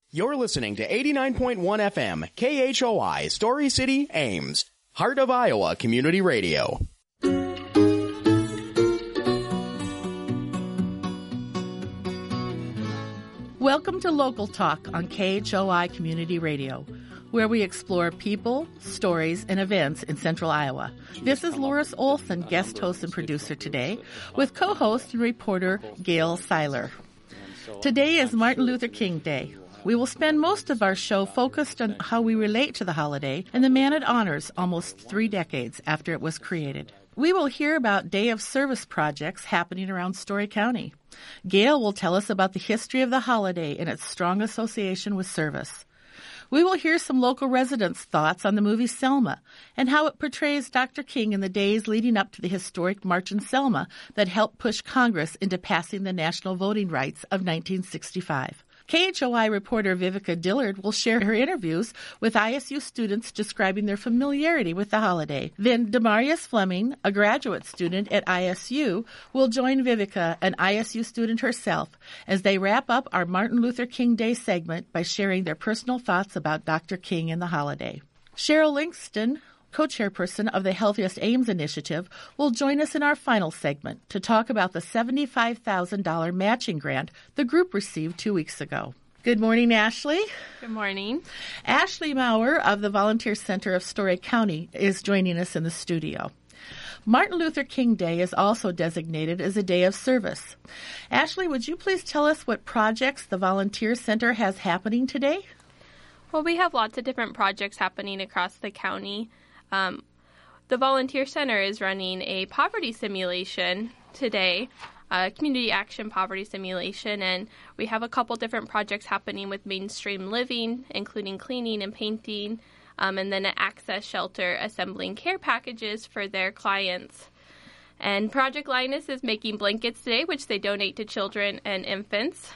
You're listening to 89.1 FM, KHOI, Story City, Ames, Heart of Iowa Community Radio. Welcome to Local Talk on KHOI Community Radio, where we explore people, stories, and events in Central Iowa. This is Loris Olson, guest host and producer today, with co-host and reporter Gail Seiler. Today is Martin Luther King Day. We will spend most of our show focused on how we relate to the holiday and the man it honors almost 3 decades after it was created. We will hear about Day of Service projects happening around Story County. Gail will tell us about the history of the holiday and its strong association with service. We will hear some local residents' thoughts on the movie Selma and how it portrays Dr. King in the days leading up to the historic March on Selma that helped push Congress into passing the national voting rights of 1965. KHOI reporter Vivica Dillard will share her interviews with ISU students describing their familiarity with the holiday. Then Demarius Fleming, a graduate student at ISU, will join Vivica, an ISU student herself, as they wrap up our Martin Luther King Day segment by sharing their personal thoughts about Dr. King and the holiday. Cheryl Lingston, co-chairperson of the Healthiest Ames Initiative, will join us in our final segment to talk about the $75,000 matching grant the group received 2 weeks ago. Good morning, Ashley. Good morning. Ashley Maurer of the Volunteer Center of Story County is joining us in the studio. Martin Luther King Day is also designated as a day of service. Ashley, would you please tell us what projects the Volunteer Center has happening today? Well, we have lots of different projects happening across the county. The Volunteer Center is running a poverty simulation today, a community action poverty simulation, and we have a couple different projects happening with Mainstream Living, including cleaning and painting, and then an Access Shelter assembling care packages for their clients. And Project Linus is making blankets today, which they donate to children and infants.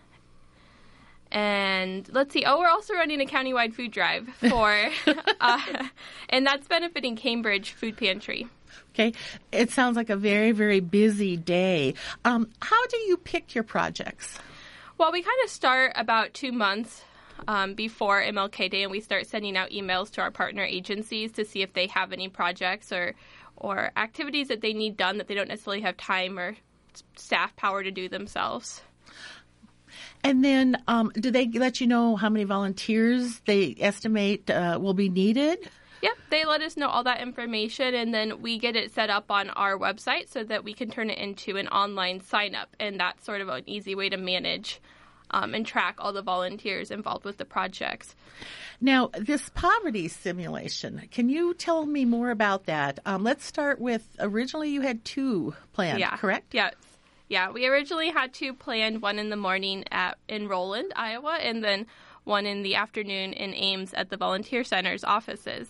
And let's see. Oh, we're also running a countywide food drive for, and that's benefiting Cambridge Food Pantry. Okay. It sounds like a very, very busy day. How do you pick your projects? Well, we kind of start about 2 months before MLK Day, and we start sending out emails to our partner agencies to see if they have any projects or activities that they need done that they don't necessarily have time or staff power to do themselves. And then do they let you know how many volunteers they estimate will be needed? Yep, they let us know all that information, and then we get it set up on our website so that we can turn it into an online sign-up, and that's sort of an easy way to manage and track all the volunteers involved with the projects. Now, this poverty simulation, can you tell me more about that? Let's start with, originally you had 2 planned, correct? Yeah. Yeah, we originally had 2 planned, one in the morning in Roland, Iowa, and then one in the afternoon in Ames at the Volunteer Center's offices.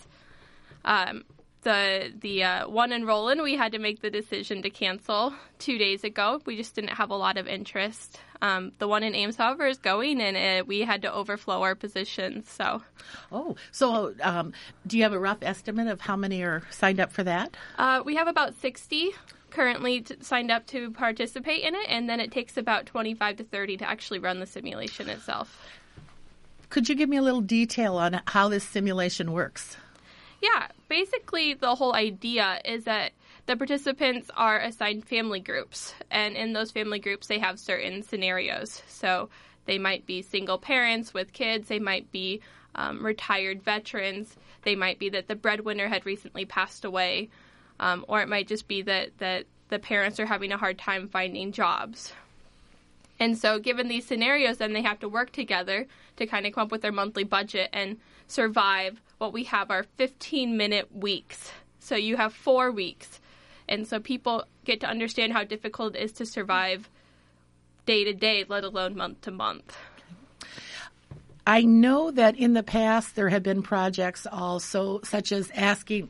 The one in Roland, we had to make the decision to cancel 2 days ago. We just didn't have a lot of interest. The one in Ames, however, is going, and we had to overflow our positions. So do you have a rough estimate of how many are signed up for that? We have about 60 currently signed up to participate in it, and then it takes about 25 to 30 to actually run the simulation itself. Could you give me a little detail on how this simulation works? Yeah, basically the whole idea is that the participants are assigned family groups, and in those family groups they have certain scenarios. So they might be single parents with kids, they might be retired veterans, they might be that the breadwinner had recently passed away, or it might just be that the parents are having a hard time finding jobs. And so given these scenarios, then they have to work together to kind of come up with their monthly budget and survive what we have are 15-minute weeks. So you have 4 weeks. And so people get to understand how difficult it is to survive day to day, let alone month to month. I know that in the past there have been projects also such as asking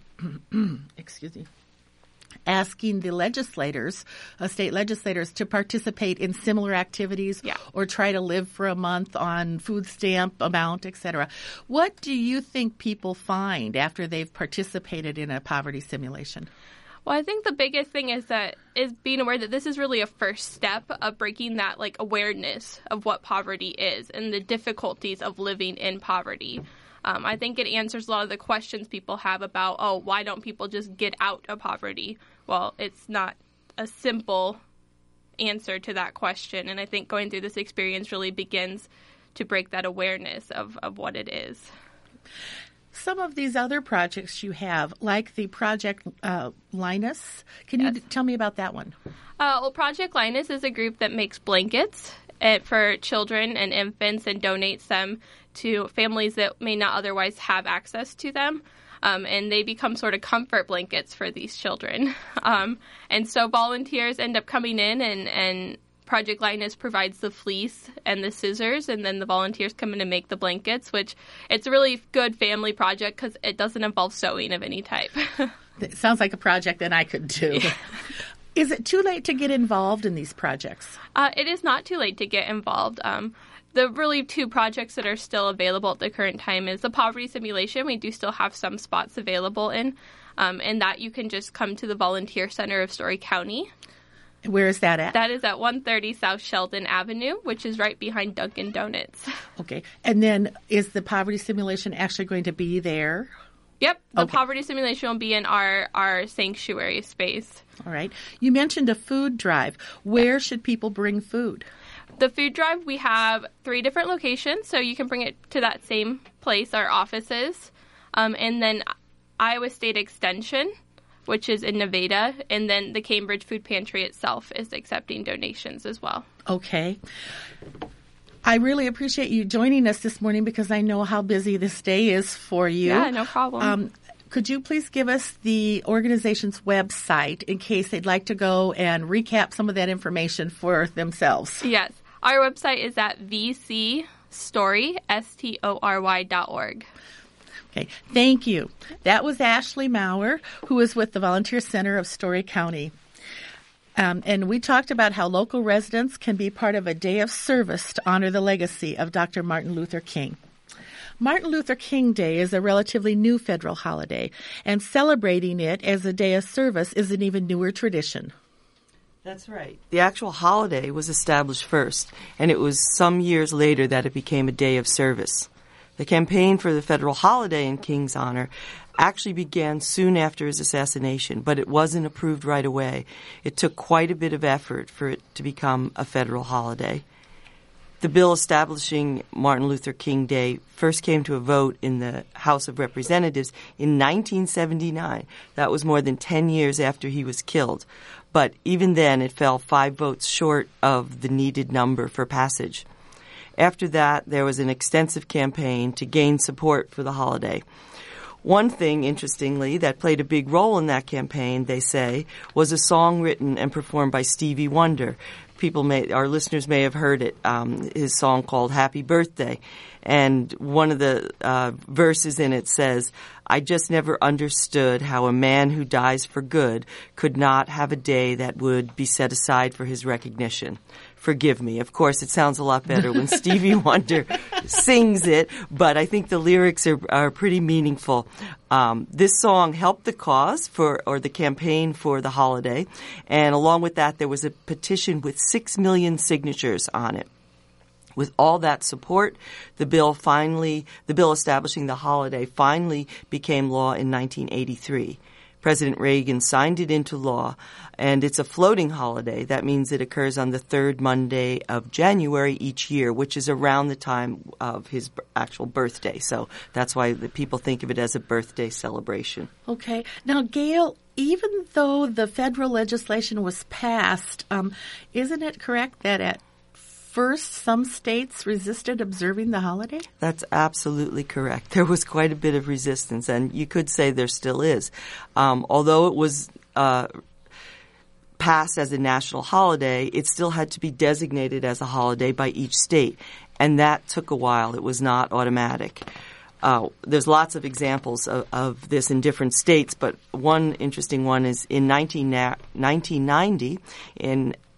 the legislators, state legislators, to participate in similar activities or try to live for a month on food stamp amount, etc. What do you think people find after they've participated in a poverty simulation? Well, I think the biggest thing is being aware that this is really a first step of breaking that awareness of what poverty is and the difficulties of living in poverty. I think it answers a lot of the questions people have about, why don't people just get out of poverty? Well, it's not a simple answer to that question, and I think going through this experience really begins to break that awareness of what it is. Some of these other projects you have, like the Project Linus, can you tell me about that one? Well, Project Linus is a group that makes blankets for children and infants and donates them to families that may not otherwise have access to them. And they become sort of comfort blankets for these children. And so volunteers end up coming in, and Project Linus provides the fleece and the scissors, and then the volunteers come in to make the blankets, which it's a really good family project because it doesn't involve sewing of any type. It sounds like a project that I could do. Yeah. Is it too late to get involved in these projects? It is not too late to get involved. The really two projects that are still available at the current time is the poverty simulation. We do still have some spots available in, and that you can just come to the Volunteer Center of Story County. Where is that at? That is at 130 South Sheldon Avenue, which is right behind Dunkin' Donuts. Okay. And then is the poverty simulation actually going to be there? Yep. The poverty simulation will be in our sanctuary space. All right. You mentioned a food drive. Where should people bring food? The food drive, we have 3 different locations, so you can bring it to that same place, our offices. And then Iowa State Extension, which is in Nevada, and then the Cambridge Food Pantry itself is accepting donations as well. Okay. I really appreciate you joining us this morning because I know how busy this day is for you. Yeah, no problem. Could you please give us the organization's website in case they'd like to go and recap some of that information for themselves? Yes. Our website is at vcstory.org. Okay, thank you. That was Ashley Maurer, who is with the Volunteer Center of Story County. And we talked about how local residents can be part of a day of service to honor the legacy of Dr. Martin Luther King. Martin Luther King Day is a relatively new federal holiday, and celebrating it as a day of service is an even newer tradition. That's right. The actual holiday was established first, and it was some years later that it became a day of service. The campaign for the federal holiday in King's honor actually began soon after his assassination, but it wasn't approved right away. It took quite a bit of effort for it to become a federal holiday. The bill establishing Martin Luther King Day first came to a vote in the House of Representatives in 1979. That was more than 10 years after he was killed. But even then, it fell 5 votes short of the needed number for passage. After that, there was an extensive campaign to gain support for the holiday. One thing, interestingly, that played a big role in that campaign, they say, was a song written and performed by Stevie Wonder. Our listeners may have heard it, his song called Happy Birthday. And one of the verses in it says, "I just never understood how a man who dies for good could not have a day that would be set aside for his recognition. Forgive me." Of course, it sounds a lot better when Stevie Wonder sings it, but I think the lyrics are pretty meaningful. This song helped the cause or the campaign for the holiday, and along with that, there was a petition with 6 million signatures on it. With all that support, the bill establishing the holiday finally became law in 1983. President Reagan signed it into law, and it's a floating holiday. That means it occurs on the 3rd Monday of January each year, which is around the time of his actual birthday. So that's why the people think of it as a birthday celebration. Okay. Now, Gail, even though the federal legislation was passed, isn't it correct that at first some states resisted observing the holiday? That's absolutely correct. There was quite a bit of resistance, and you could say there still is. Although it was passed as a national holiday, it still had to be designated as a holiday by each state, and that took a while. It was not automatic. There's lots of examples of this in different states, but one interesting one is in 1990, in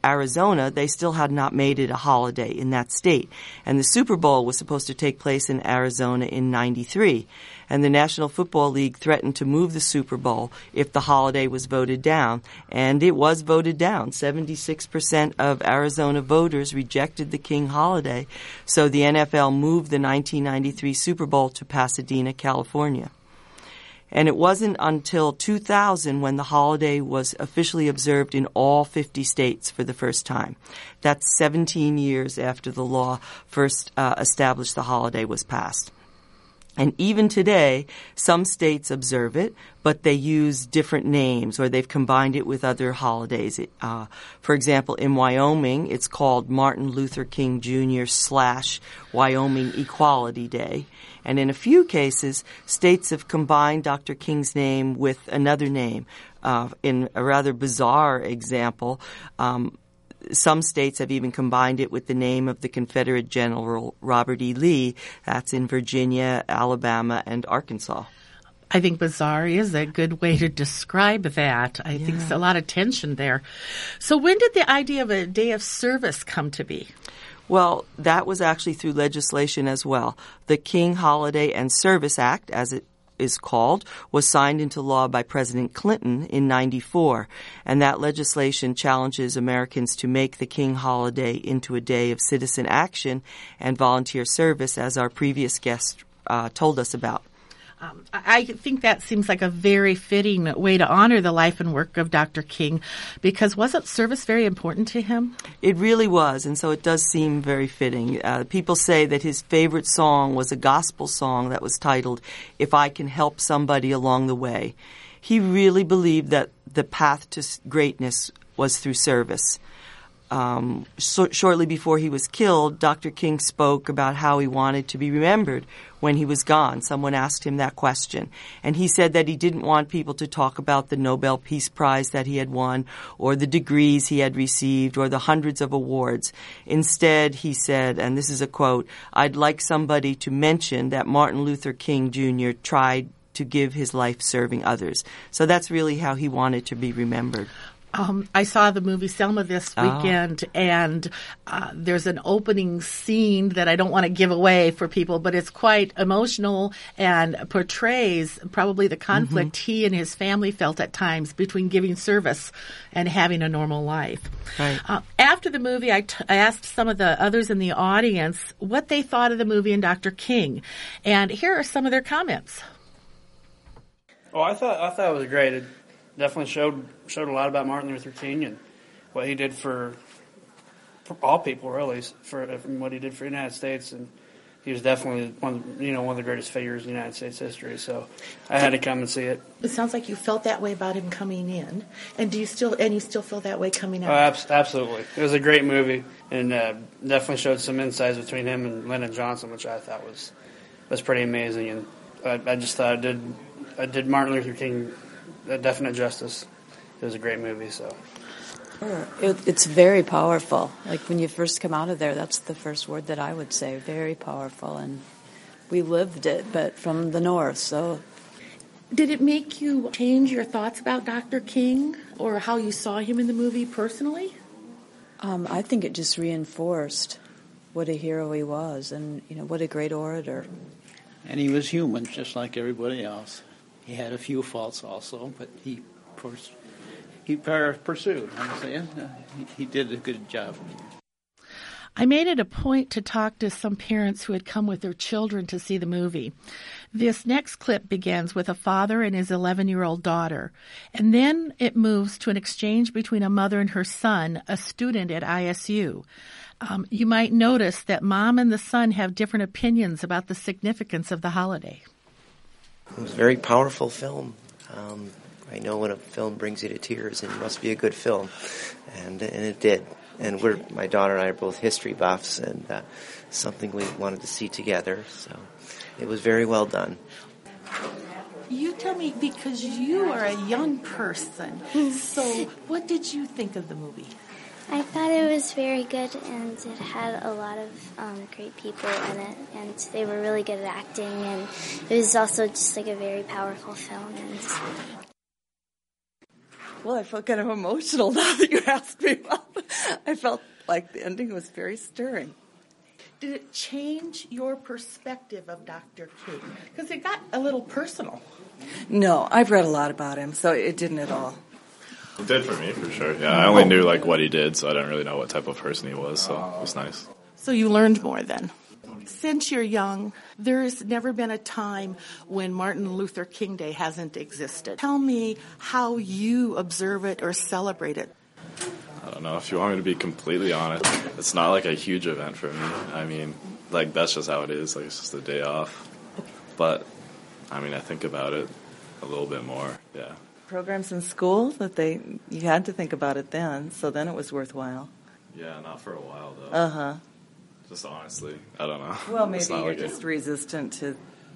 Arizona, they still had not made it a holiday in that state. And the Super Bowl was supposed to take place in Arizona in 93. And the National Football League threatened to move the Super Bowl if the holiday was voted down. And it was voted down. 76% of Arizona voters rejected the King holiday. So the NFL moved the 1993 Super Bowl to Pasadena, California. And it wasn't until 2000 when the holiday was officially observed in all 50 states for the first time. That's 17 years after the law first established the holiday was passed. And even today, some states observe it, but they use different names or they've combined it with other holidays. For example, in Wyoming, it's called Martin Luther King Jr. / Wyoming Equality Day. And in a few cases, states have combined Dr. King's name with another name. In a rather bizarre example, some states have even combined it with the name of the Confederate General Robert E. Lee. That's in Virginia, Alabama, and Arkansas. I think bizarre is a good way to describe that. I think there's a lot of tension there. So when did the idea of a day of service come to be? Well, that was actually through legislation as well. The King Holiday and Service Act, as it is called, was signed into law by President Clinton in 94. And that legislation challenges Americans to make the King holiday into a day of citizen action and volunteer service, as our previous guest told us about. I think that seems like a very fitting way to honor the life and work of Dr. King, because wasn't service very important to him? It really was, and so it does seem very fitting. People say that his favorite song was a gospel song that was titled, "If I Can Help Somebody Along the Way." He really believed that the path to greatness was through service. Shortly before he was killed, Dr. King spoke about how he wanted to be remembered when he was gone. Someone asked him that question. And he said that he didn't want people to talk about the Nobel Peace Prize that he had won or the degrees he had received or the hundreds of awards. Instead, he said, and this is a quote, "I'd like somebody to mention that Martin Luther King Jr. tried to give his life serving others." So that's really how he wanted to be remembered. I saw the movie Selma this weekend, and there's an opening scene that I don't want to give away for people, but it's quite emotional and portrays probably the conflict he and his family felt at times between giving service and having a normal life. Right. After the movie, I asked some of the others in the audience what they thought of the movie and Dr. King, and here are some of their comments. Oh, I thought it was great. It definitely showed a lot about Martin Luther King and what he did for all people, really, from what he did for the United States. And he was definitely one of the greatest figures in United States history. So I had to come and see it. It sounds like you felt that way about him coming in, and you still feel that way coming out? Oh, absolutely. It was a great movie, and definitely showed some insights between him and Lyndon Johnson, which I thought was pretty amazing. And I just thought I did Martin Luther King a definite justice. It was a great movie. So it's very powerful. Like when you first come out of there, that's the first word that I would say. Very powerful, and we lived it, but from the north. So, did it make you change your thoughts about Dr. King or how you saw him in the movie personally? I think it just reinforced what a hero he was, and what a great orator. And he was human, just like everybody else. He had a few faults also, but he pursued. I'm saying he did a good job. I made it a point to talk to some parents who had come with their children to see the movie. This next clip begins with a father and his 11-year-old daughter, and then it moves to an exchange between a mother and her son, a student at ISU. You might notice that mom and the son have different opinions about the significance of the holiday. It was a very powerful film. I know when a film brings you to tears, it must be a good film, and it did. And my daughter and I are both history buffs, and something we wanted to see together. So it was very well done. You tell me, because you are a young person, so what did you think of the movie? I thought it was very good, and it had a lot of great people in it, and they were really good at acting, and it was also just like a very powerful film. Well, I felt kind of emotional now that you asked me. I felt like the ending was very stirring. Did it change your perspective of Dr. King? Because it got a little personal. No, I've read a lot about him, so it didn't at all. It did for me, for sure. Yeah, I only knew what he did, so I didn't really know what type of person he was, so it was nice. So you learned more then. Since you're young, there's never been a time when Martin Luther King Day hasn't existed. Tell me how you observe it or celebrate it. I don't know. If you want me to be completely honest, it's not a huge event for me. I mean, that's just how it is. It's just a day off. But, I mean, I think about it a little bit more, yeah. Programs in school you had to think about it then, so then it was worthwhile. Yeah, not for a while, though. Uh-huh. Just honestly, I don't know. Well, maybe you're just resistant to,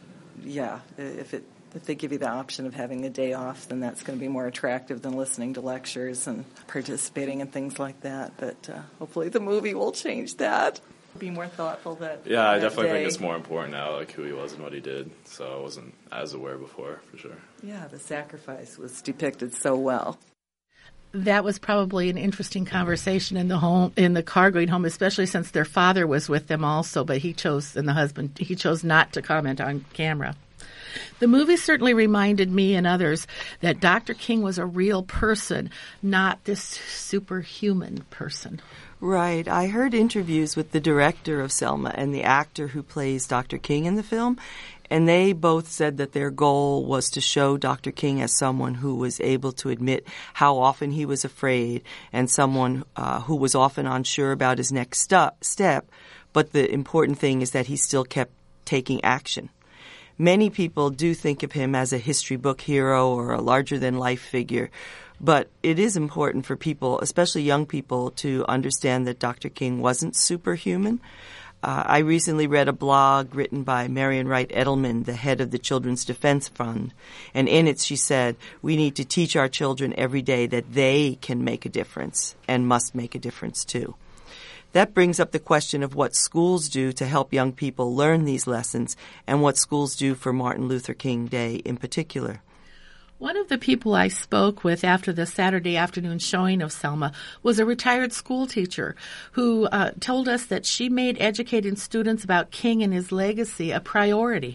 if they give you the option of having a day off, then that's going to be more attractive than listening to lectures and participating in things like that. But hopefully the movie will change that. Be more thoughtful that Yeah, I definitely day. think it's more important now, who he was and what he did. So I wasn't as aware before, for sure. Yeah, the sacrifice was depicted so well. That was probably an interesting conversation in the car going home, especially since their father was with them also, but he chose not to comment on camera. The movie certainly reminded me and others that Dr. King was a real person, not this superhuman person. Right. I heard interviews with the director of Selma and the actor who plays Dr. King in the film, and they both said that their goal was to show Dr. King as someone who was able to admit how often he was afraid and someone who was often unsure about his next step, but the important thing is that he still kept taking action. Many people do think of him as a history book hero or a larger-than-life figure, but it is important for people, especially young people, to understand that Dr. King wasn't superhuman. I recently read a blog written by Marian Wright Edelman, the head of the Children's Defense Fund, and in it she said, we need to teach our children every day that they can make a difference and must make a difference too. That brings up the question of what schools do to help young people learn these lessons and what schools do for Martin Luther King Day in particular. One of the people I spoke with after the Saturday afternoon showing of Selma was a retired school teacher who told us that she made educating students about King and his legacy a priority.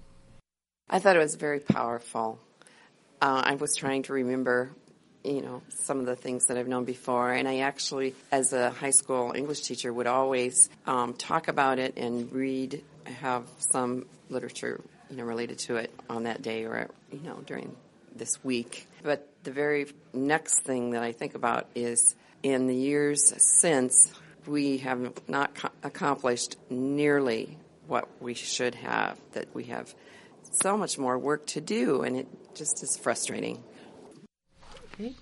I thought it was very powerful. I was trying to remember, some of the things that I've known before, and I actually, as a high school English teacher, would always talk about it and have some literature, related to it on that day or, during this week. But the very next thing that I think about is in the years since, we have not accomplished nearly what we should have, that we have so much more work to do, and it just is frustrating. Okay.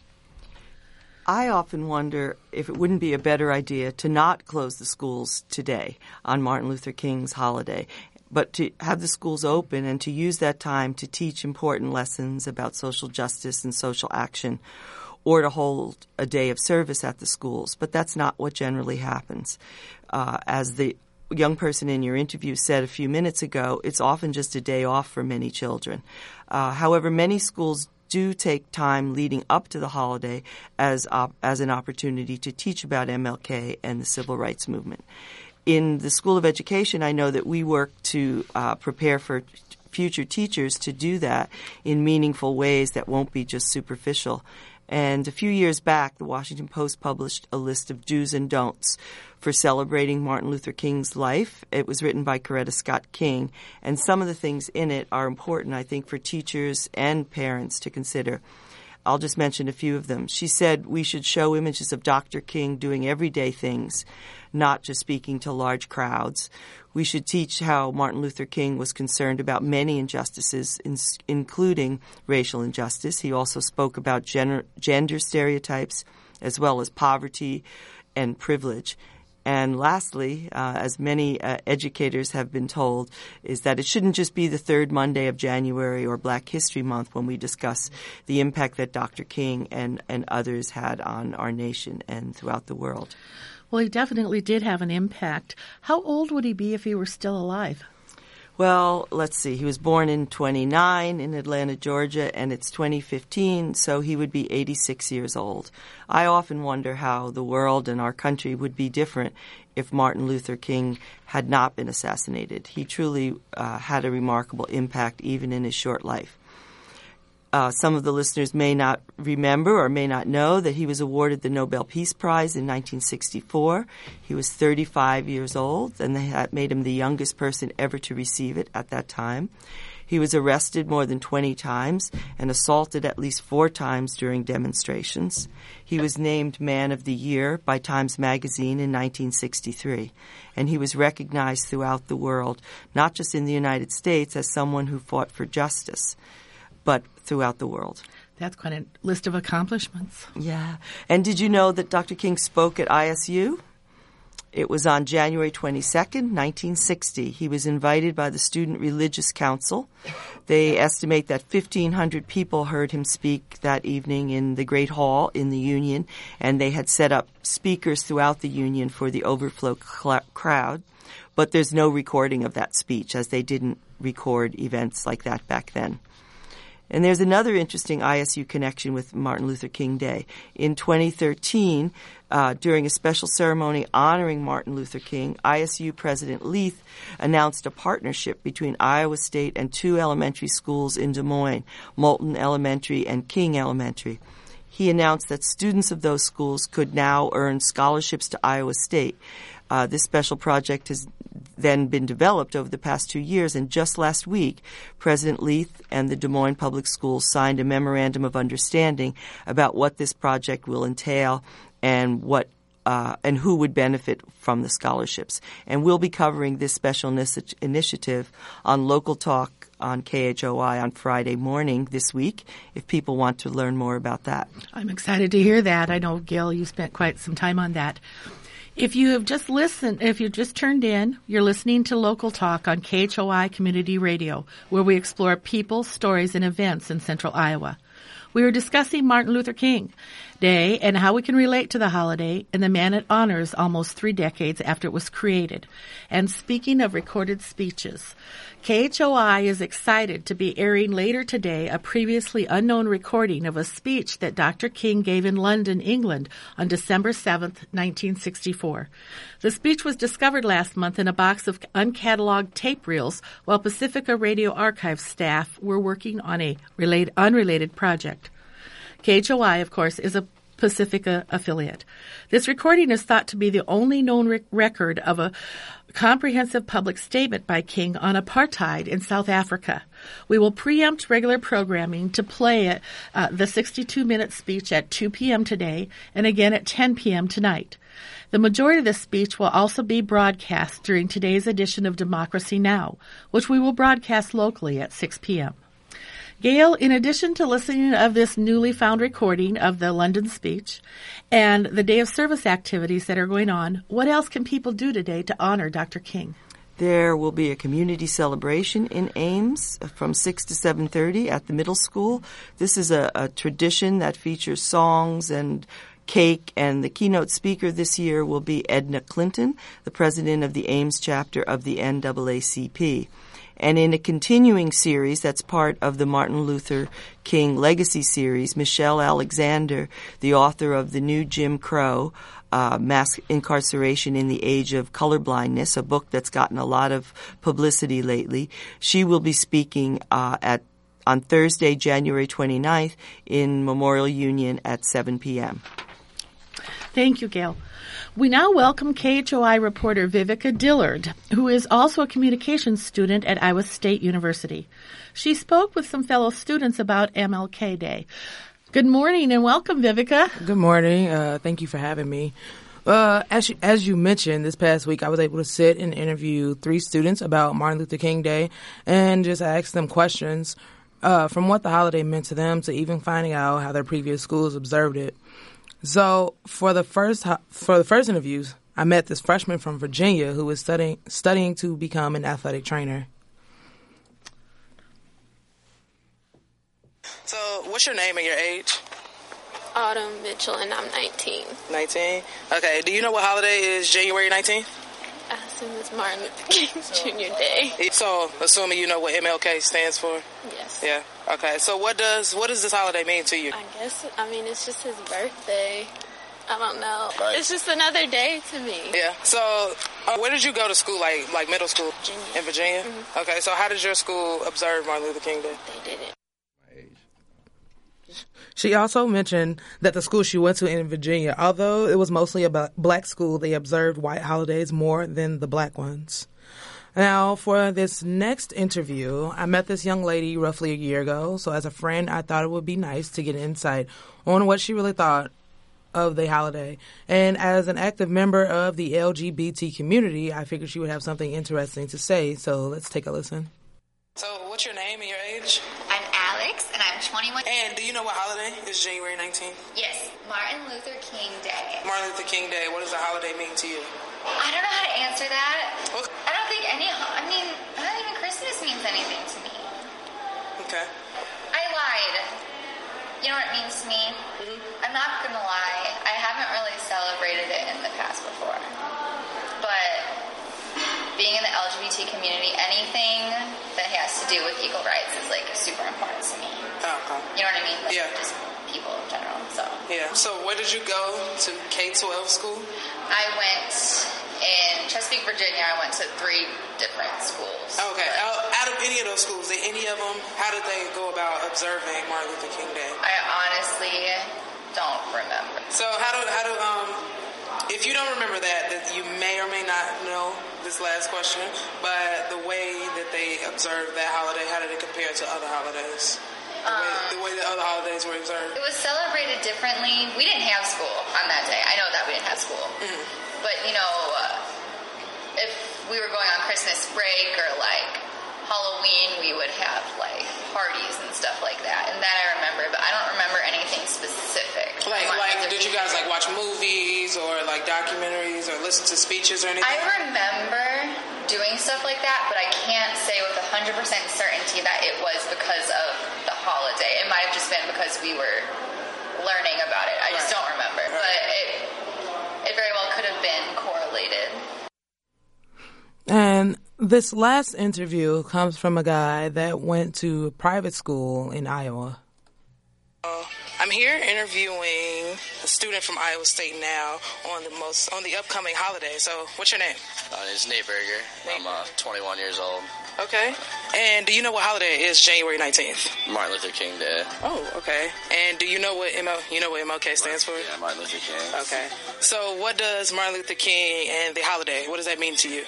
I often wonder if it wouldn't be a better idea to not close the schools today on Martin Luther King's holiday, but to have the schools open and to use that time to teach important lessons about social justice and social action, or to hold a day of service at the schools. But that's not what generally happens. As the young person in your interview said a few minutes ago, it's often just a day off for many children. However, many schools do take time leading up to the holiday as an opportunity to teach about MLK and the civil rights movement. In the School of Education, I know that we work to prepare for future teachers to do that in meaningful ways that won't be just superficial. And a few years back, the Washington Post published a list of do's and don'ts for celebrating Martin Luther King's life. It was written by Coretta Scott King, and some of the things in it are important, I think, for teachers and parents to consider. I'll just mention a few of them. She said we should show images of Dr. King doing everyday things, not just speaking to large crowds. We should teach how Martin Luther King was concerned about many injustices, including racial injustice. He also spoke about gender stereotypes as well as poverty and privilege. And lastly, as many educators have been told, is that it shouldn't just be the third Monday of January or Black History Month when we discuss the impact that Dr. King and others had on our nation and throughout the world. Well, he definitely did have an impact. How old would he be if he were still alive? Well, let's see. He was born in 1929 in Atlanta, Georgia, and it's 2015, so he would be 86 years old. I often wonder how the world and our country would be different if Martin Luther King had not been assassinated. He truly had a remarkable impact even in his short life. Some of the listeners may not remember or may not know that he was awarded the Nobel Peace Prize in 1964. He was 35 years old, and that made him the youngest person ever to receive it at that time. He was arrested more than 20 times and assaulted at least 4 times during demonstrations. He was named Man of the Year by Times Magazine in 1963, and he was recognized throughout the world, not just in the United States, as someone who fought for justice, but throughout the world. That's quite a list of accomplishments. Yeah. And did you know that Dr. King spoke at ISU? It was on January 22nd, 1960. He was invited by the Student Religious Council. They estimate that 1,500 people heard him speak that evening in the Great Hall in the Union, and they had set up speakers throughout the Union for the overflow crowd. But there's no recording of that speech, as they didn't record events like that back then. And there's another interesting ISU connection with Martin Luther King Day. In 2013, during a special ceremony honoring Martin Luther King, ISU President Leith announced a partnership between Iowa State and 2 elementary schools in Des Moines, Moulton Elementary and King Elementary. He announced that students of those schools could now earn scholarships to Iowa State. This special project has then been developed over the past 2 years, and just last week, President Leith and the Des Moines Public Schools signed a memorandum of understanding about what this project will entail and and who would benefit from the scholarships. And we'll be covering this special initiative on Local Talk on KHOI on Friday morning this week, if people want to learn more about that. I'm excited to hear that. I know, Gail, you spent quite some time on that. If you have just listened, if you've just turned in, you're listening to Local Talk on KHOI Community Radio, where we explore people, stories, and events in Central Iowa. We are discussing Martin Luther King Day and how we can relate to the holiday and the man it honors almost 3 decades after it was created. And speaking of recorded speeches, KHOI is excited to be airing later today a previously unknown recording of a speech that Dr. King gave in London, England on December 7th, 1964. The speech was discovered last month in a box of uncatalogued tape reels while Pacifica Radio Archive staff were working on a unrelated project. KHOI, of course, is a Pacifica affiliate. This recording is thought to be the only known record of a comprehensive public statement by King on apartheid in South Africa. We will preempt regular programming to play the 62-minute speech at 2 p.m. today and again at 10 p.m. tonight. The majority of this speech will also be broadcast during today's edition of Democracy Now!, which we will broadcast locally at 6 p.m. Gail, in addition to listening of this newly found recording of the London speech and the Day of Service activities that are going on, what else can people do today to honor Dr. King? There will be a community celebration in Ames from 6 to 7:30 at the middle school. This is a tradition that features songs and cake, and the keynote speaker this year will be Edna Clinton, the president of the Ames chapter of the NAACP. And in a continuing series that's part of the Martin Luther King Legacy series, Michelle Alexander, the author of The New Jim Crow, Mass Incarceration in the Age of Colorblindness, a book that's gotten a lot of publicity lately, she will be speaking on Thursday, January 29th in Memorial Union at 7 p.m. Thank you, Gail. We now welcome KHOI reporter Vivica Dillard, who is also a communications student at Iowa State University. She spoke with some fellow students about MLK Day. Good morning and welcome, Vivica. Good morning. Thank you for having me. As you mentioned, this past week I was able to sit and interview 3 students about Martin Luther King Day and just ask them questions from what the holiday meant to them to even finding out how their previous schools observed it. So for the first interviews, I met this freshman from Virginia who was studying to become an athletic trainer. So what's your name and your age? Autumn Mitchell, and I'm 19. 19? Okay. Do you know what holiday is January 19th? Boston is Martin Luther King Jr. Day. So, assuming you know what MLK stands for? Yes. Yeah. Okay. So, what does this holiday mean to you? I mean, it's just his birthday. I don't know. Right. It's just another day to me. Yeah. So, where did you go to school? Like middle school? Virginia. In Virginia? Mm-hmm. Okay. So, how did your school observe Martin Luther King Day? They did it. She also mentioned that the school she went to in Virginia, although it was mostly a black school, they observed white holidays more than the black ones. Now, for this next interview, I met this young lady roughly a year ago, so as a friend, I thought it would be nice to get an insight on what she really thought of the holiday. And as an active member of the LGBT community, I figured she would have something interesting to say, so let's take a listen. So, what's your name and your age? I'm Alex, and I'm 21. And do you know what holiday is January 19th? Yes, Martin Luther King Day. Martin Luther King Day, what does the holiday mean to you? I don't know how to answer that. I don't think I don't even Christmas means anything to me. Okay. I lied. You know what it means to me? Mm-hmm. I'm not going to lie. I haven't really celebrated it in the past before. But being in the LGBT community, anything that has to do with equal rights is like super important to me. Okay. You know what I mean? Like, yeah. Just people in general. So. Yeah. So where did you go to K-12 school? I went in Chesapeake, Virginia. I went to 3 different schools. Okay. Out of any of those schools, how did they go about observing Martin Luther King Day? I honestly don't remember. So how do if you don't remember that you may or may not know this last question, but the way that they observed that holiday, how did it compare to other holidays? The way that other holidays were observed? It was celebrated differently. We didn't have school on that day. I know that we didn't have school. Mm-hmm. But, if we were going on Christmas break or, Halloween, we would have, parties and stuff like that. And that I remember, but I don't remember anything specific. Did you guys, watch movies or, documentaries or listen to speeches or anything? I remember doing stuff like that, but I can't say with 100% certainty that it was because of the holiday. It might have just been because we were learning about it. I just don't remember. Right. But it very well could have been correlated. And this last interview comes from a guy that went to private school in Iowa. I'm here interviewing a student from Iowa State now on the upcoming holiday. So, what's your name? My name is Nate Berger. I'm 21 years old. Okay. And do you know what holiday is January 19th? Martin Luther King Day. Oh, okay. And do you know what MLK stands for? Yeah, Martin Luther King. Okay. So what does Martin Luther King and the holiday, what does that mean to you?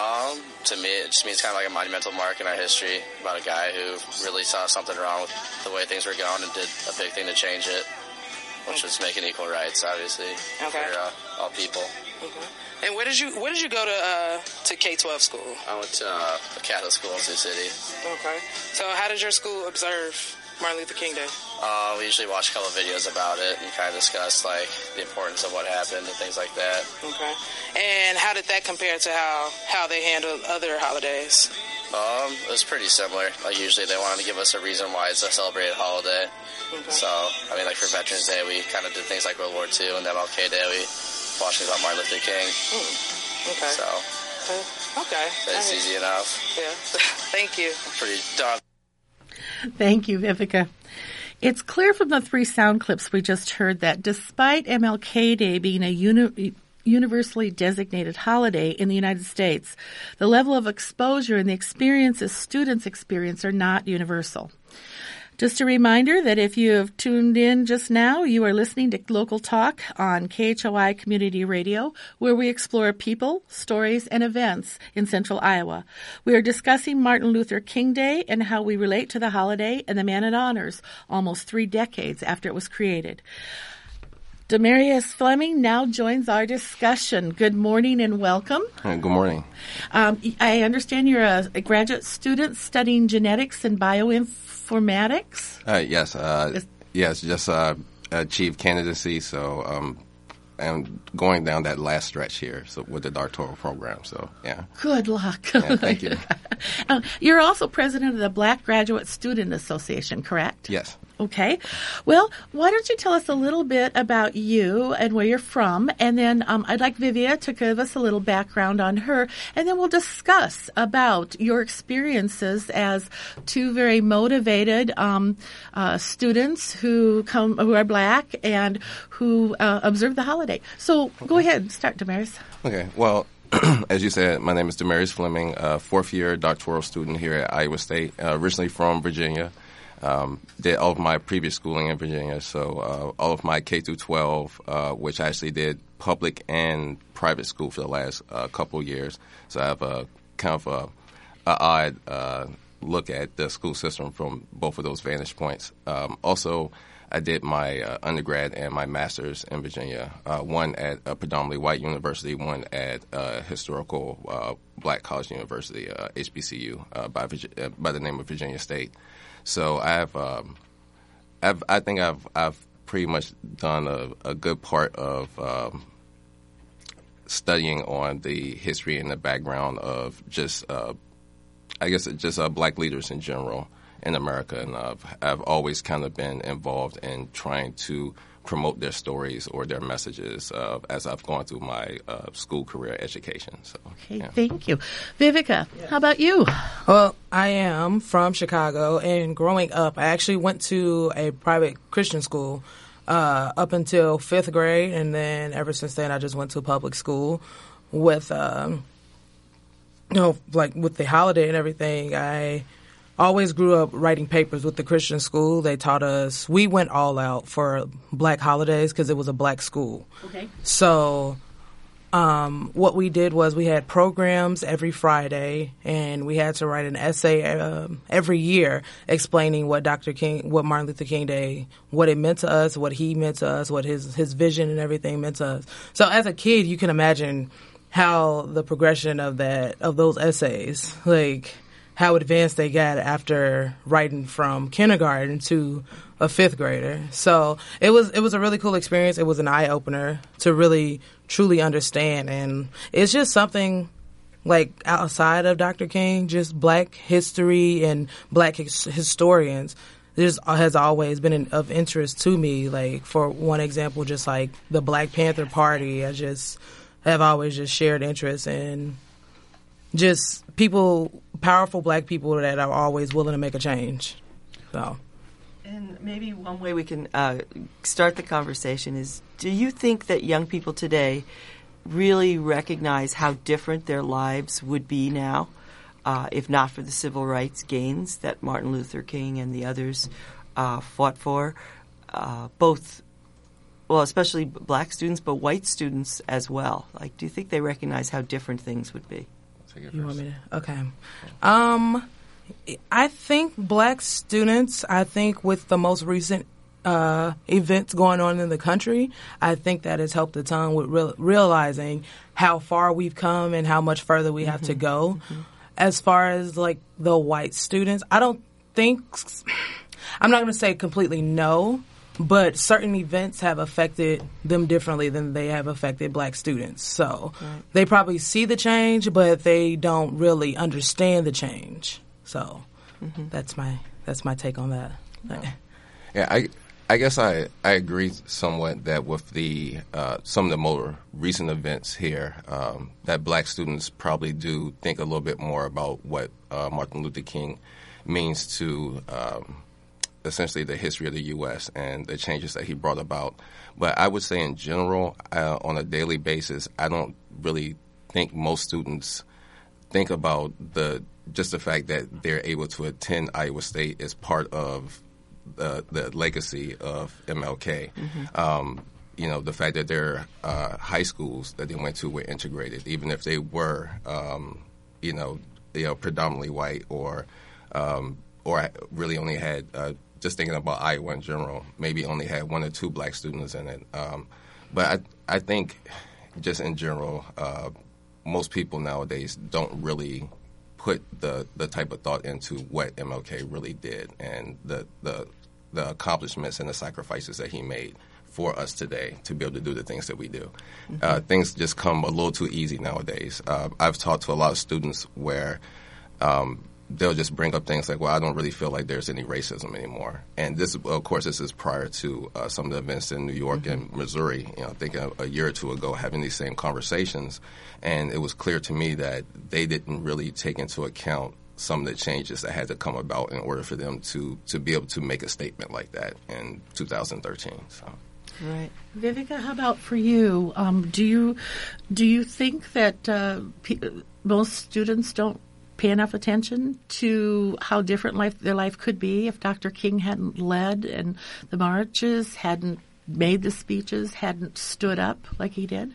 To me, it just means kind of like a monumental mark in our history about a guy who really saw something wrong with the way things were going and did a big thing to change it, which was making equal rights, obviously, for all people. Okay. And where did you go to K-12 school? I went to a Catholic school in Sioux City. Okay. So how did your school observe Martin Luther King Day? We usually watch a couple of videos about it and kind of discuss the importance of what happened and things like that. Okay. And how did that compare to how they handled other holidays? It was pretty similar. Usually they wanted to give us a reason why it's a celebrated holiday. Okay. So, for Veterans Day, we kind of did things like World War II, and MLK Day, we watched things about Martin Luther King. Okay. So, okay. That's easy enough. Yeah. Thank you. I'm pretty done. Thank you, Vivica. It's clear from the 3 sound clips we just heard that despite MLK Day being a universally designated holiday in the United States, the level of exposure and the experiences students experience are not universal. Just a reminder that if you have tuned in just now, you are listening to Local Talk on KHOI Community Radio, where we explore people, stories, and events in central Iowa. We are discussing Martin Luther King Day and how we relate to the holiday and the man it honors almost 3 decades after it was created. Demarius Fleming now joins our discussion. Good morning and welcome. Good morning. I understand you're a graduate student studying genetics and bioinformatics? Yes. Just achieved candidacy, so I'm going down that last stretch here with the doctoral program. So, yeah. Good luck. Yeah, thank you. You're also president of the Black Graduate Student Association, correct? Yes. Okay. Well, why don't you tell us a little bit about you and where you're from, and then I'd like Vivia to give us a little background on her, and then we'll discuss about your experiences as two very motivated students who are Black and who observe the holiday. So go ahead and start, Damaris. Okay. Well, as you said, my name is Damaris Fleming, fourth-year doctoral student here at Iowa State, originally from Virginia. Did all of my previous schooling in Virginia, so all of my K through 12, which I actually did public and private school for the last couple of years. So I have a kind of a odd look at the school system from both of those vantage points. Also, I did my undergrad and my master's in Virginia, one at a predominantly white university, one at a historical Black college university, HBCU, by the name of Virginia State. So I think I've pretty much done a good part of studying on the history and the background of just Black leaders in general in America, and I've always kind of been involved in trying to promote their stories or their messages as I've gone through my school career education. So, okay, yeah. Thank you. Vivica, how about you? Well, I am from Chicago, and growing up, I actually went to a private Christian school up until 5th grade, and then ever since then, I just went to public school with, with the holiday and everything. I always grew up writing papers with the Christian school. They taught us, we went all out for Black holidays because it was a Black school. Okay. So what we did was we had programs every Friday, and we had to write an essay every year explaining what Martin Luther King Day, what it meant to us, what he meant to us, what his vision and everything meant to us. So as a kid, you can imagine how the progression of those essays, like how advanced they got after writing from kindergarten to a 5th grader. So it was a really cool experience. It was an eye opener to really truly understand, and it's just something like outside of Dr. King, just Black history and Black historians. This has always been of interest to me. Like, for one example, just like the Black Panther Party, I just have always just shared interest in just powerful Black people that are always willing to make a change. So, and maybe one way we can start the conversation is, do you think that young people today really recognize how different their lives would be now if not for the civil rights gains that Martin Luther King and the others fought for? Especially Black students, but white students as well. Like, do you think they recognize how different things would be? You want me to? Okay. I think Black students, with the most recent events going on in the country, I think that has helped a ton with realizing how far we've come and how much further we have to go. Mm-hmm. As far as, like, the white students, I'm not going to say completely no, but certain events have affected them differently than they have affected Black students. So They probably see the change, but they don't really understand the change. So that's my take on that. Yeah, I guess I agree somewhat that with the some of the more recent events here, that Black students probably do think a little bit more about what Martin Luther King means to essentially the history of the U.S. and the changes that he brought about. But I would say in general, on a daily basis, I don't really think most students think about the fact that they're able to attend Iowa State as part of the legacy of MLK. Mm-hmm. The fact that their high schools that they went to were integrated, even if they were, predominantly white or really only had just thinking about Iowa in general, maybe only had 1 or 2 Black students in it. But I think just in general, most people nowadays don't really put the type of thought into what MLK really did and the accomplishments and the sacrifices that he made for us today to be able to do the things that we do. Mm-hmm. Things just come a little too easy nowadays. I've talked to a lot of students where they'll just bring up things like, well, I don't really feel like there's any racism anymore. And this, of course, this is prior to some of the events in New York and Missouri, I think a year or two ago, having these same conversations. And it was clear to me that they didn't really take into account some of the changes that had to come about in order for them to be able to make a statement like that in 2013. So. Right. Vivica, how about for you? Do you think that most students don't pay enough attention to how different their life could be if Dr. King hadn't led and the marches, hadn't made the speeches, hadn't stood up like he did?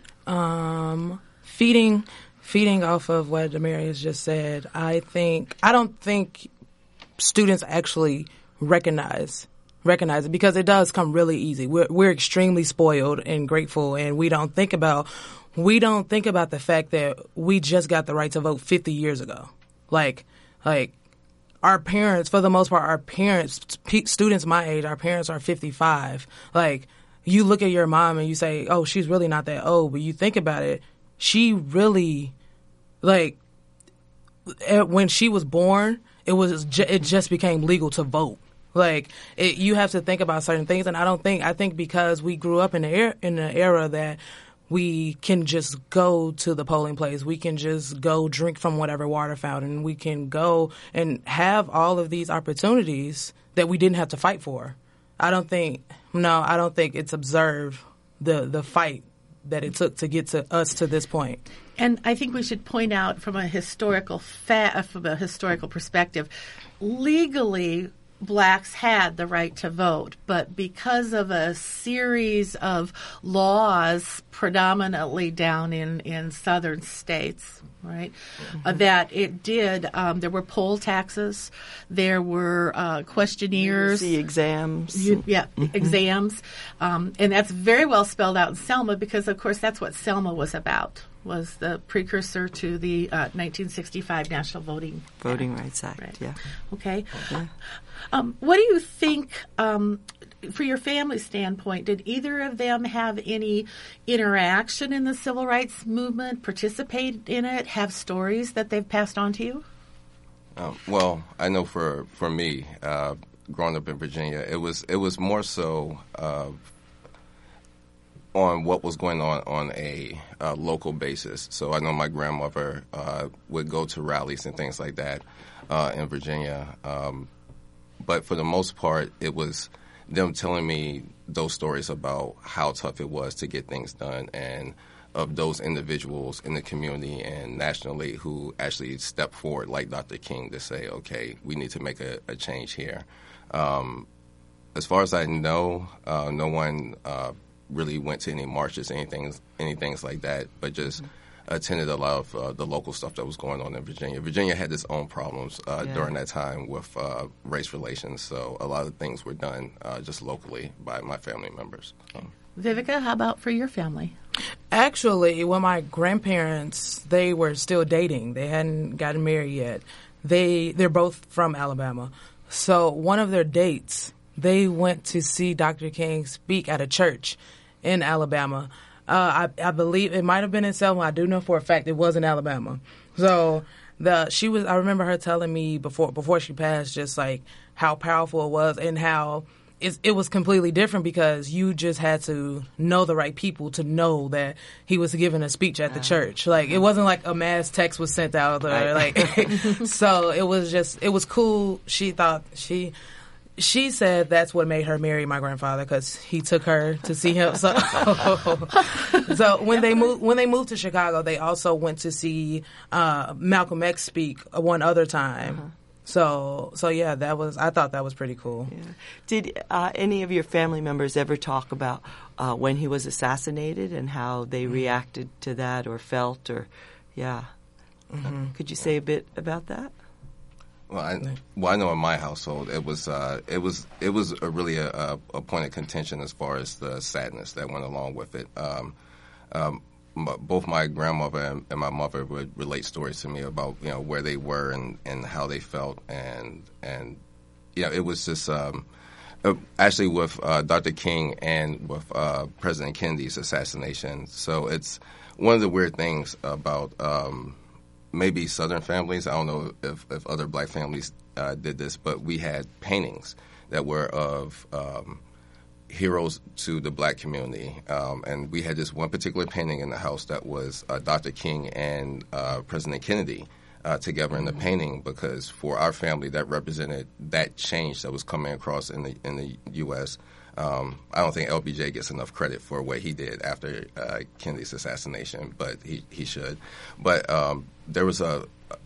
Feeding off of what Demarius just said, I don't think students actually recognize it, because it does come really easy. We're extremely spoiled and grateful, and we don't think about the fact that we just got the right to vote 50 years ago. Like our parents, for the most part, students my age, our parents are 55. Like, you look at your mom and you say, oh, she's really not that old, but you think about it, she really, when she was born, it just became legal to vote. You have to think about certain things, and I think because we grew up in the era that we can just go to the polling place, we can just go drink from whatever water fountain, we can go and have all of these opportunities that we didn't have to fight for. I don't think it's observed the fight that it took to get to us to this point. And I think we should point out from a historical perspective, legally, blacks had the right to vote, but because of a series of laws, predominantly down in southern states, right, that it did, there were poll taxes, there were questionnaires. The exams. Exams. And that's very well spelled out in Selma, because, of course, that's what Selma was about, was the precursor to the 1965 National Voting Rights Act. Right. Yeah. Okay. Yeah. What do you think, for your family standpoint, did either of them have any interaction in the civil rights movement, participate in it, have stories that they've passed on to you? Well, I know for me, growing up in Virginia, it was more so on what was going on a local basis. So I know my grandmother would go to rallies and things like that in Virginia. But for the most part, it was them telling me those stories about how tough it was to get things done, and of those individuals in the community and nationally who actually stepped forward, like Dr. King, to say, okay, we need to make a change here. As far as I know, no one really went to any marches, anything like that, but just attended a lot of the local stuff that was going on in Virginia. Virginia had its own problems during that time with race relations, so a lot of things were done just locally by my family members. Vivica, how about for your family? Actually, when my grandparents, they were still dating. They hadn't gotten married yet. They're both from Alabama. So one of their dates, they went to see Dr. King speak at a church in Alabama. I believe it might have been in Selma. I do know for a fact it was in Alabama. So I remember her telling me before she passed, just like how powerful it was, and how it was completely different, because you just had to know the right people to know that he was giving a speech at the church. Like, it wasn't like a mass text was sent out, or so it was cool. She said that's what made her marry my grandfather, because he took her to see him. So when they moved to Chicago, they also went to see Malcolm X speak one other time. So yeah, I thought that was pretty cool. Yeah. Did any of your family members ever talk about when he was assassinated and how they reacted to that or felt, or could you say a bit about that? Well, I know in my household it was really a point of contention as far as the sadness that went along with it. Both my grandmother and my mother would relate stories to me about where they were and how they felt, and it was just actually with Dr. King and with President Kennedy's assassination. So it's one of the weird things about maybe Southern families. I don't know if other black families did this, but we had paintings that were of heroes to the black community. And we had this one particular painting in the house that was Dr. King and President Kennedy together in the painting, because for our family that represented that change that was coming across in the U.S. I don't think LBJ gets enough credit for what he did after Kennedy's assassination, but he should. But there was I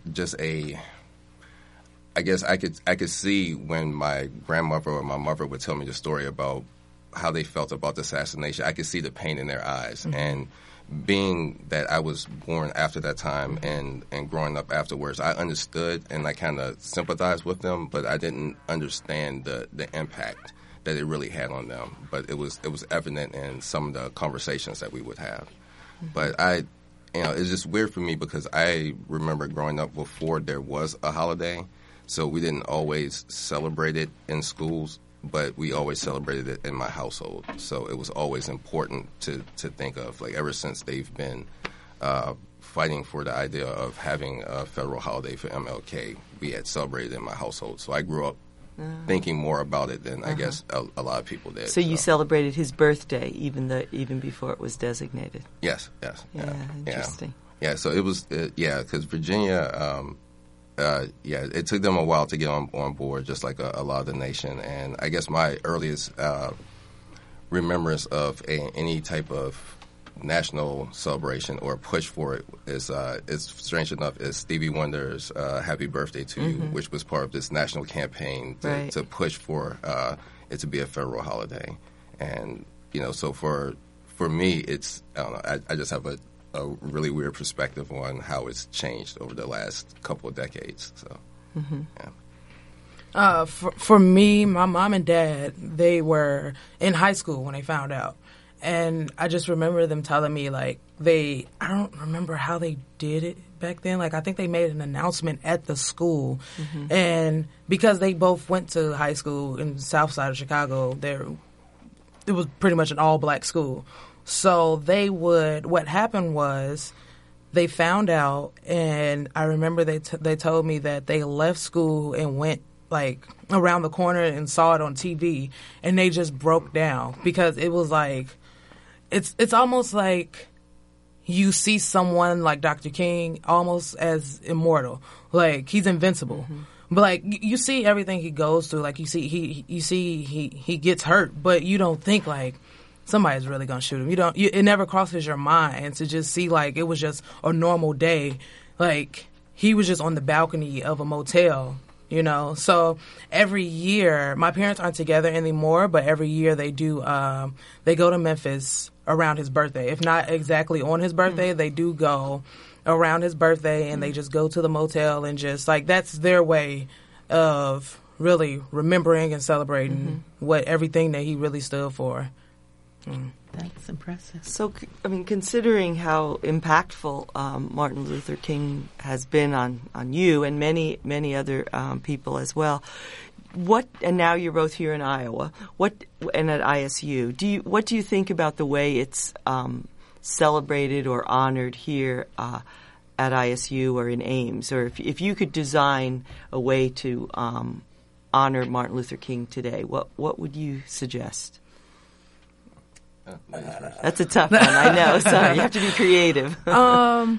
guess I could see when my grandmother or my mother would tell me the story about how they felt about the assassination. I could see the pain in their eyes. Mm-hmm. And being that I was born after that time and growing up afterwards, I understood and I kind of sympathized with them, but I didn't understand the impact that it really had on them. But it was evident in some of the conversations that we would have. Mm-hmm. But it's just weird for me because I remember growing up before there was a holiday, so we didn't always celebrate it in schools, but we always celebrated it in my household. So it was always important to think of, like, ever since they've been fighting for the idea of having a federal holiday for MLK, we had celebrated in my household. So I grew up thinking more about it than I guess a lot of people did. So you celebrated his birthday even before it was designated? Yes. Yeah, interesting. Yeah, so it was, because Virginia... it took them a while to get on board, just like a lot of the nation. And I guess my earliest remembrance of any type of national celebration or push for it is strange enough, is Stevie Wonder's "Happy Birthday to You," which was part of this national campaign to push for it to be a federal holiday. And so for me, it's I don't know. I just have a really weird perspective on how it's changed over the last couple of decades. So, for me, my mom and dad, they were in high school when they found out. And I just remember them telling me, like, I don't remember how they did it back then. Like, I think they made an announcement at the school. Mm-hmm. And because they both went to high school in the south side of Chicago, it was pretty much an all-black school. So what happened was they found out, and I remember they told me that they left school and went, like, around the corner and saw it on TV, and they just broke down because it was like, it's almost like you see someone like Dr. King almost as immortal. Like, he's invincible. Mm-hmm. But, like, you see everything he goes through. Like, you see he gets hurt, but you don't think, like, somebody's really going to shoot him. It never crosses your mind to just see, like, it was just a normal day. Like, he was just on the balcony of a motel, So every year, my parents aren't together anymore, but every year they do, they go to Memphis around his birthday. If not exactly on his birthday, they do go around his birthday, and they just go to the motel and just, like, that's their way of really remembering and celebrating everything that he really stood for. That's impressive. So, I mean, considering how impactful Martin Luther King has been on you and many other people as well, and now you're both here in Iowa, and at ISU, what do you think about the way it's celebrated or honored here at ISU or in Ames? Or if you could design a way to honor Martin Luther King today, what would you suggest? That's a tough one, I know. Sorry, you have to be creative. Well,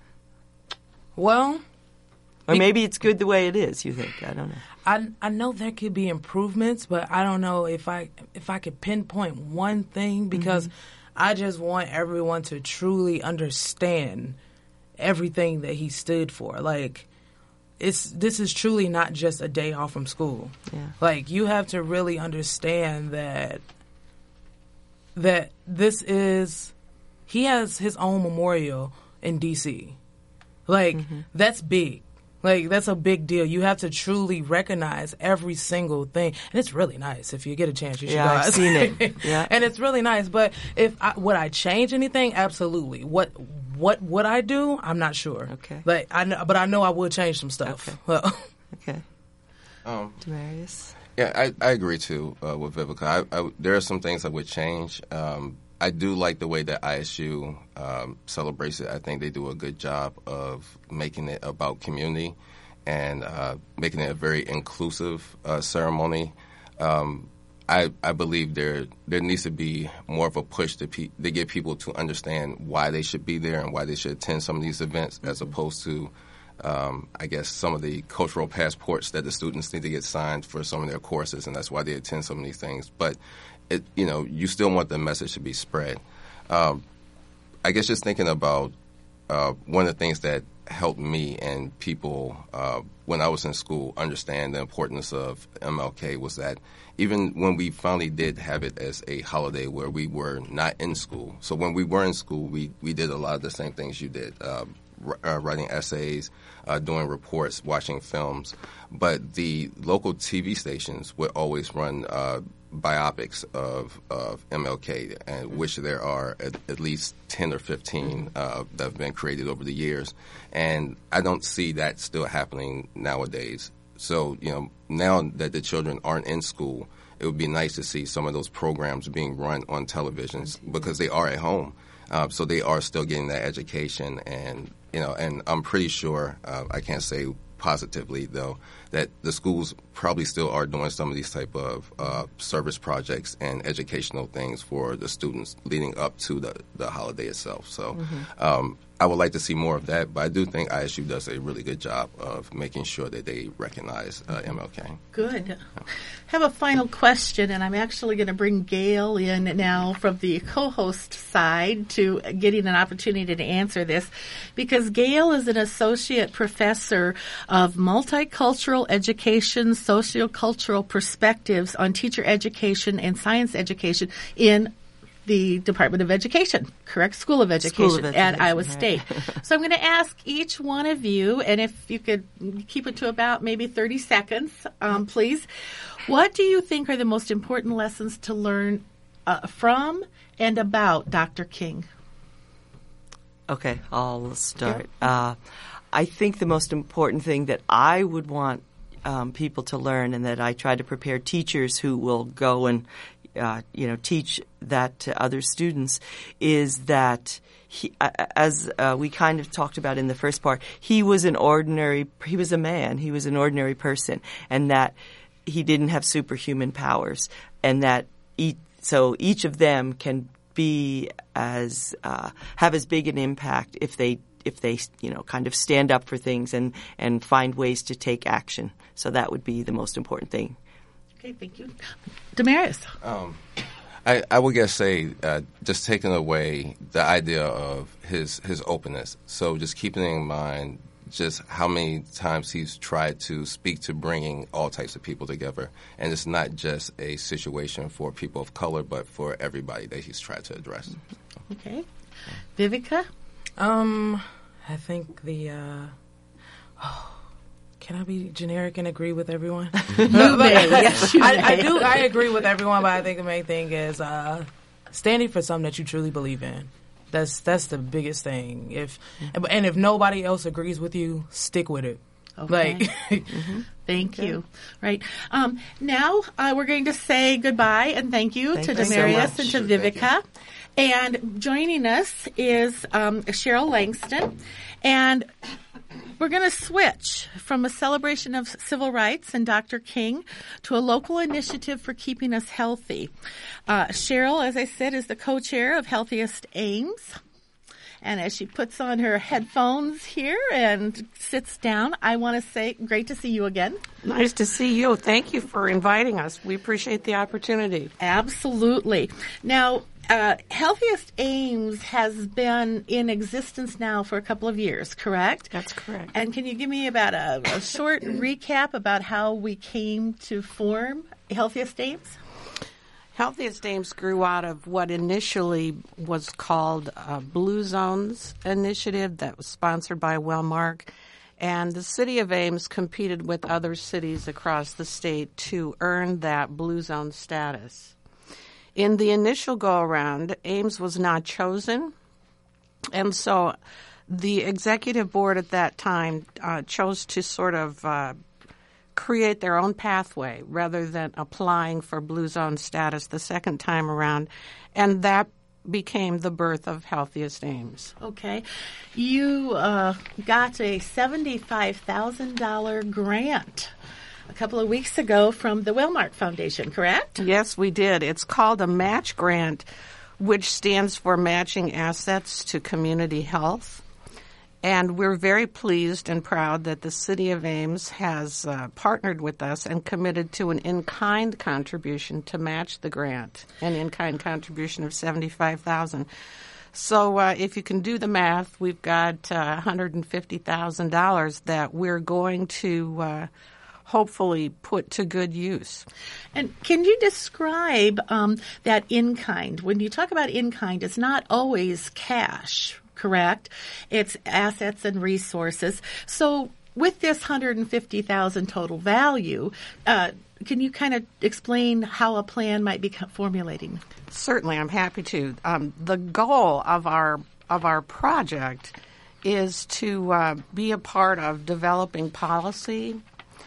or maybe it's good the way it is. You think? I don't know. I know there could be improvements, but I don't know if I could pinpoint one thing, because I just want everyone to truly understand everything that he stood for. Like, this is truly not just a day off from school. Yeah. Like, you have to really understand that he has his own memorial in D.C. Like, that's big. Like, that's a big deal. You have to truly recognize every single thing. And it's really nice. If you get a chance, you should go. I've seen it. Yeah. And it's really nice. But would I change anything? Absolutely. What would I do? I'm not sure. Okay. Like, I know I would change some stuff. Okay. Okay. Demarius? Yeah, I agree too with Vivica. There are some things I would change. I I do like the way that ISU celebrates it. I think they do a good job of making it about community and making it a very inclusive ceremony. I believe there needs to be more of a push to get people to understand why they should be there and why they should attend some of these events, as opposed to, I guess, some of the cultural passports that the students need to get signed for some of their courses, and that's why they attend some of these things. But you still want the message to be spread. I guess just thinking about one of the things that helped me and people when I was in school understand the importance of MLK was that even when we finally did have it as a holiday where we were not in school. So when we were in school, we did a lot of the same things you did, writing essays, doing reports, watching films. But the local TV stations would always run biopics of MLK, and which there are at least 10 or 15 that have been created over the years. And I don't see that still happening nowadays. So, now that the children aren't in school, it would be nice to see some of those programs being run on televisions because they are at home. So they are still getting that education. And, and I'm pretty sure, I can't say positively, though, that the schools probably still are doing some of these type of service projects and educational things for the students leading up to the holiday itself. So I would like to see more of that, but I do think ISU does a really good job of making sure that they recognize MLK. Good. I have a final question, and I'm actually going to bring Gail in now from the co-host side to getting an opportunity to answer this, because Gail is an associate professor of multicultural education, sociocultural perspectives on teacher education and science education in the Department of Education, correct? School of Education at Iowa State. So I'm going to ask each one of you, and if you could keep it to about maybe 30 seconds, please. What do you think are the most important lessons to learn from and about Dr. King? Okay, I'll start. I think the most important thing that I would want people to learn, and that I try to prepare teachers who will go and teach that to other students, is that as we kind of talked about in the first part, he was a man, he was an ordinary person, and that he didn't have superhuman powers, and that each of them can be have as big an impact if they kind of stand up for things and find ways to take action. So that would be the most important thing. Okay, thank you. Damaris. I would just say just taking away the idea of his openness. So just keeping in mind just how many times he's tried to speak to bringing all types of people together. And it's not just a situation for people of color, but for everybody that he's tried to address. Okay. Vivica? I think can I be generic and agree with everyone? You may. Yes, you may. I do. I agree with everyone, but I think the main thing is standing for something that you truly believe in. That's the biggest thing. If nobody else agrees with you, stick with it. Okay. Thank you. Right. Now we're going to say goodbye and thank you to Damaris and to Vivica. And joining us is Cheryl Langston. And we're going to switch from a celebration of civil rights and Dr. King to a local initiative for keeping us healthy. Cheryl, as I said, is the co-chair of Healthiest Ames. And as she puts on her headphones here and sits down, I want to say, great to see you again. Nice to see you. Thank you for inviting us. We appreciate the opportunity. Absolutely. Now, Healthiest Ames has been in existence now for a couple of years, correct? That's correct. And can you give me about a short recap about how we came to form Healthiest Ames? Healthiest Ames grew out of what initially was called Blue Zones Initiative that was sponsored by Wellmark. And the city of Ames competed with other cities across the state to earn that Blue Zone status. In the initial go-around, Ames was not chosen, and so the executive board at that time chose to sort of create their own pathway rather than applying for Blue Zone status the second time around, and that became the birth of Healthiest Ames. Okay. You got a $75,000 grant a couple of weeks ago from the Wellmark Foundation, correct? Yes, we did. It's called a match grant, which stands for Matching Assets to Community Health. And we're very pleased and proud that the City of Ames has partnered with us and committed to an in-kind contribution to match the grant, an in-kind contribution of $75,000. So if you can do the math, we've got $150,000 that we're going to hopefully put to good use. And can you describe that in-kind? When you talk about in-kind, it's not always cash, correct? It's assets and resources. So with this $150,000 total value, can you kind of explain how a plan might be formulating? Certainly, I'm happy to. The goal of our project is to be a part of developing policy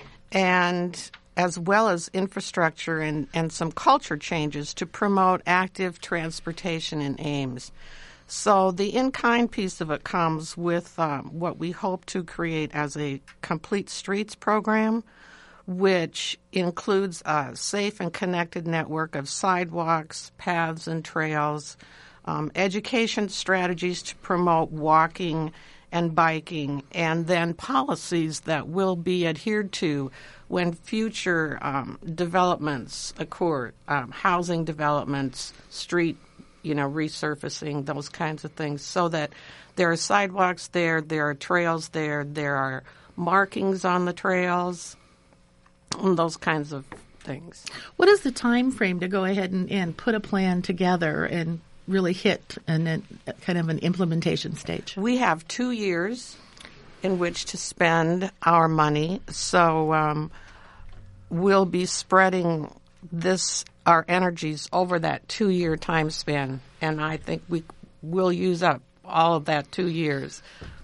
and as well as infrastructure and some culture changes to promote active transportation in Ames. So the in-kind piece of it comes with what we hope to create as a complete streets program, which includes a safe and connected network of sidewalks, paths, and trails, education strategies to promote walking and biking, and then policies that will be adhered to when future developments occur, housing developments, street resurfacing, those kinds of things, so that there are sidewalks there are trails there are markings on the trails, and those kinds of things. What is the time frame to go ahead and put a plan together and really hit and kind of an implementation stage? We have 2 years in which to spend our money, so we'll be spreading our energies over that 2-year time span, and I think we will use up all of that 2 years.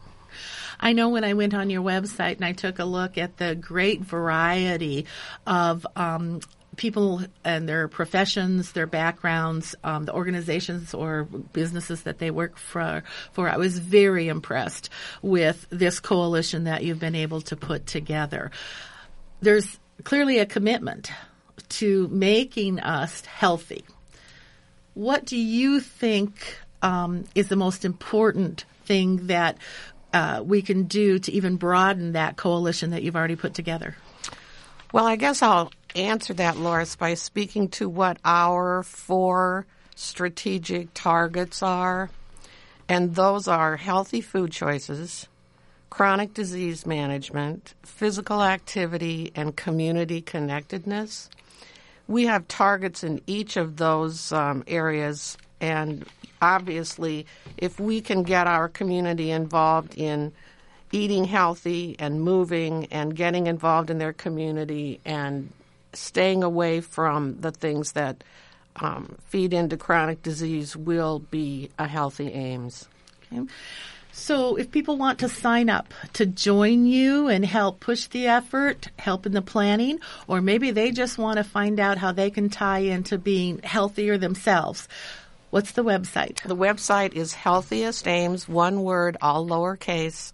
I know when I went on your website and I took a look at the great variety of people and their professions, their backgrounds, the organizations or businesses that they work for, I was very impressed with this coalition that you've been able to put together. There's clearly a commitment to making us healthy. What do you think is the most important thing that we can do to even broaden that coalition that you've already put together? Well, I guess I'll answer that, Loris, by speaking to what our 4 strategic targets are. And those are healthy food choices, chronic disease management, physical activity, and community connectedness. We have targets in each of those areas, and obviously, if we can get our community involved in eating healthy and moving and getting involved in their community and staying away from the things that feed into chronic disease, will be a healthy Ames. Okay. So if people want to sign up to join you and help push the effort, help in the planning, or maybe they just want to find out how they can tie into being healthier themselves, what's the website? The website is Healthiest Ames, one word, all lowercase,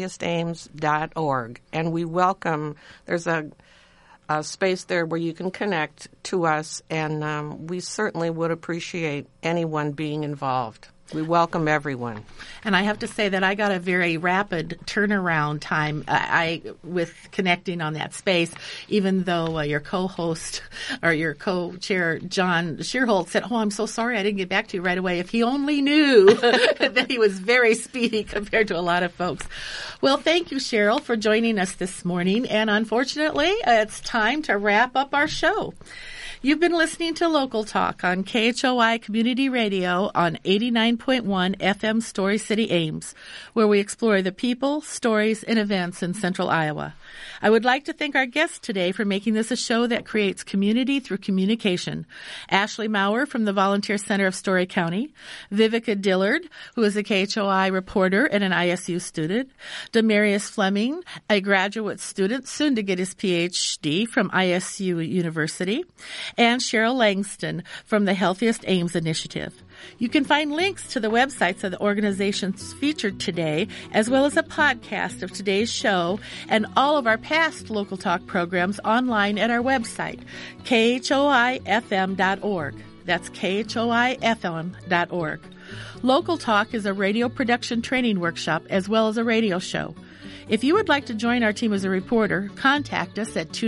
healthiestames.org. And we welcome, there's a space there where you can connect to us, and we certainly would appreciate anyone being involved. We welcome everyone. And I have to say that I got a very rapid turnaround time with connecting on that space, even though your co-host or your co-chair, John Shearholt, said, I'm so sorry I didn't get back to you right away. If he only knew that he was very speedy compared to a lot of folks. Well, thank you, Cheryl, for joining us this morning. And unfortunately, it's time to wrap up our show. You've been listening to Local Talk on KHOI Community Radio on 89.1 FM Story City, Ames, where we explore the people, stories, and events in Central Iowa. I would like to thank our guests today for making this a show that creates community through communication. Ashley Maurer from the Volunteer Center of Story County, Vivica Dillard, who is a KHOI reporter and an ISU student, Demarius Fleming, a graduate student soon to get his PhD from ISU University, and Cheryl Langston from the Healthiest Ames Initiative. You can find links to the websites of the organizations featured today, as well as a podcast of today's show and all of our past Local Talk programs online at our website, khoifm.org. That's khoifm.org. Local Talk is a radio production training workshop as well as a radio show. If you would like to join our team as a reporter, contact us at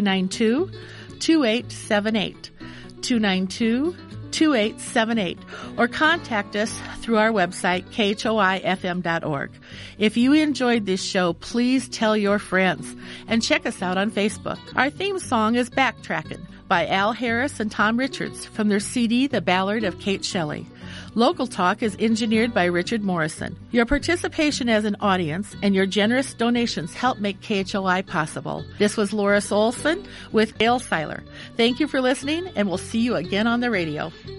292-2878, 292-2878, or contact us through our website, khoifm.org. If you enjoyed this show, please tell your friends and check us out on Facebook. Our theme song is Backtrackin' by Al Harris and Tom Richards from their CD, The Ballad of Kate Shelley. Local Talk is engineered by Richard Morrison. Your participation as an audience and your generous donations help make KHOI possible. This was Loris Olson with Dale Seiler. Thank you for listening, and we'll see you again on the radio.